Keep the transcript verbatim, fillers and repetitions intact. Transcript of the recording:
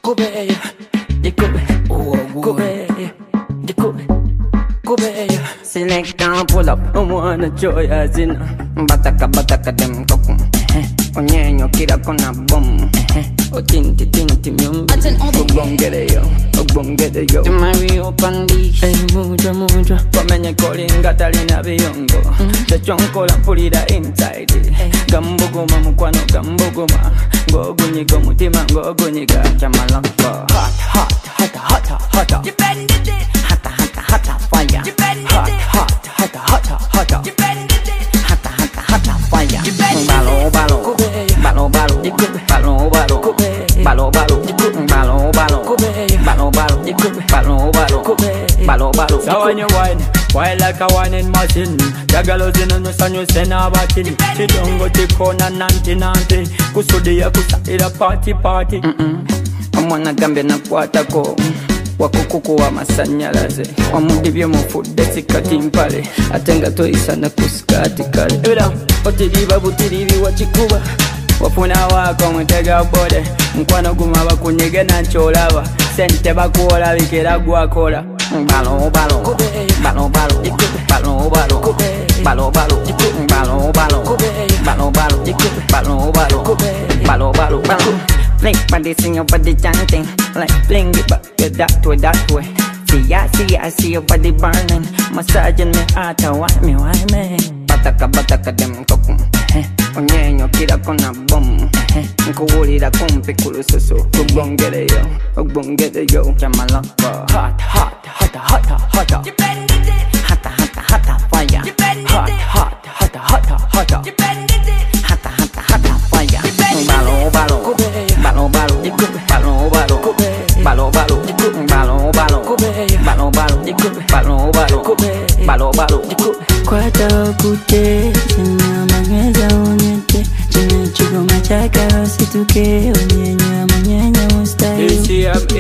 Kobe, the Kobe, Kobe, the Kobe, Kobe. Select and pull up, I wanna joy as in Bataka bataka dem kokum. Onyenyo kira kona bom. O tinti tinti myumbi. Ogbongere yo, ogbongere yo. To marry open dish. Hey muja muja. Komenye kolinga talina biyongo. Chachonkola mpulira inside. Gambogoma mukwano gambogoma. Ngogunyiga mutima ngogunyiga chamalamba. Hot hot hot hot hot. You bend it. Hot hot hot fire. You bend it. Hot hot hot hot hot. You bend it. Hot hot hot fire. Balo balo. Balo balo. Balo balo. Balo balo. Balo balo. Balo balo. Balo balo. Balo balo. So when you whine, whine like a whining machine. Jagalozin and no son you send a batin. She don't go to corner nanti nanti. Kusudi ya kusahira party party. Omwana gambe na kwatako wakukuku wa masanyalaze wamudibye mufudde sikati mpale atenga toyisa na kusikati kale era otiriba butiribi wachikuba wafuna wako mutega bode mkwano guma bakunyege na ncholaba sente bakuola bikera gwakola balo balo balo balo balo balo balo balo balo balo balo balo balo balo balo balo balo Fling body sing your body chanting like fling it back that way that way. See I see I see your body burning, massaging me heart why me why me. Bataka bataka dem kokum. Onyenyo kira kona bom. Nkuwulira kumpi kulususu. Ogbongere yo, ogbongere yo. Chamalamba. Hot hot hot hot hot. You bend it. Hot hot hot fire. You bend it. Hot hot hot hot hot. You bend it. Hot hot hot fire. Balo balo. Balo balo, balo balo, balo balo, balo balo, balo balo, balo balo, balo balo. Kwata kute, chenya mageza unyete, chenya chiko machaka usituke, unyenya manyenya ustayi. You see I'm